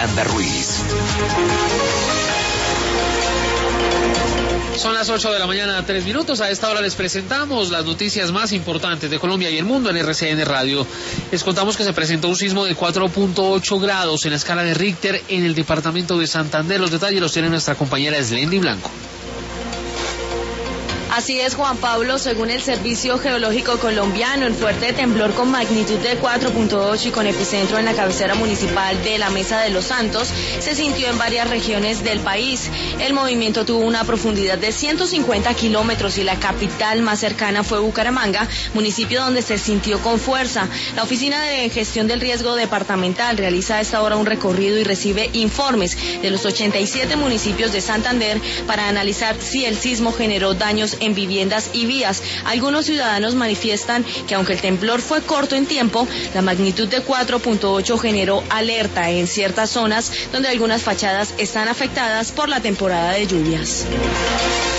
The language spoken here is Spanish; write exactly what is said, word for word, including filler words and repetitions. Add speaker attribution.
Speaker 1: Yolanda Ruiz.
Speaker 2: Son las ocho de la mañana, tres minutos. A esta hora les presentamos las noticias más importantes de Colombia y el mundo en R C N Radio. Les contamos que se presentó un sismo de cuatro punto ocho grados en la escala de Richter en el departamento de Santander. Los detalles los tiene nuestra compañera Slendy Blanco.
Speaker 3: Así es, Juan Pablo, según el Servicio Geológico Colombiano, el fuerte temblor con magnitud de cuatro punto ocho y con epicentro en la cabecera municipal de la Mesa de los Santos se sintió en varias regiones del país. El movimiento tuvo una profundidad de ciento cincuenta kilómetros y la capital más cercana fue Bucaramanga, municipio donde se sintió con fuerza. La Oficina de Gestión del Riesgo Departamental realiza a esta hora un recorrido y recibe informes de los ochenta y siete municipios de Santander para analizar si el sismo generó daños en viviendas y vías. Algunos ciudadanos manifiestan que aunque el temblor fue corto en tiempo, la magnitud de cuatro punto ocho generó alerta en ciertas zonas donde algunas fachadas están afectadas por la temporada de lluvias.